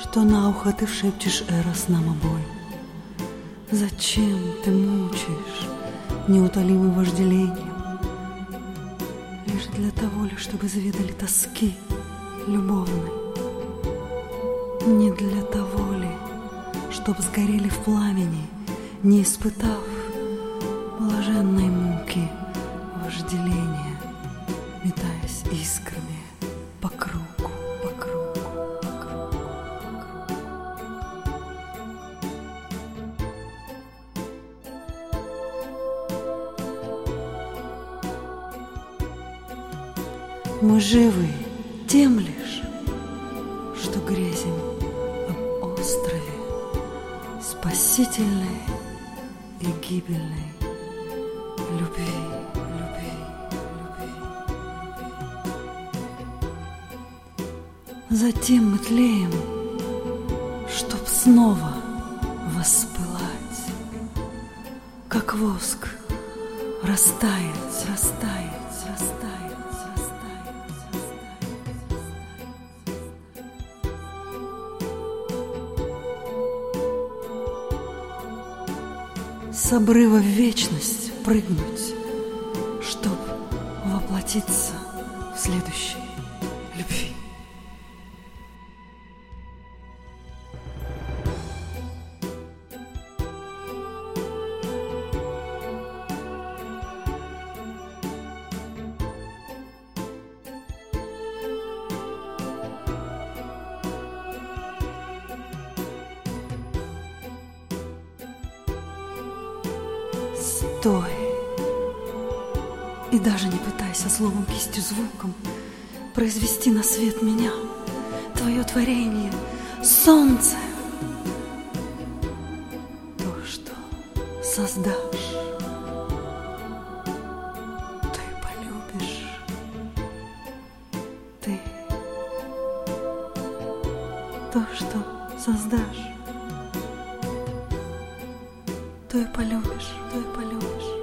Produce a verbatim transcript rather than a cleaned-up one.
что на ухо ты шепчешь Эрос нам обоим. Зачем ты мучаешь неутолимым вожделением? Лишь для того ли, чтобы заведали тоски любовной? Не для того ли, чтоб сгорели в пламени, не испытав блаженной муки вожделения, метаясь искрами по кругу, по кругу, по кругу, по кругу. Мы живы тем лишь, что грезим об острове спасительной и гибельной любви, любви, любви, любви. Затем мы тлеем, чтоб снова воспылать, как воск растает, растает, растает, растает, растает. С обрыва в вечность прыгнуть, чтоб воплотиться в следующей любви. Стой и даже не пытайся словом, кистью, звуком произвести на свет меня, твое творение, солнце. То, что создашь, то и полюбишь ты. То, что создашь, то и полюбишь, то и полюбишь.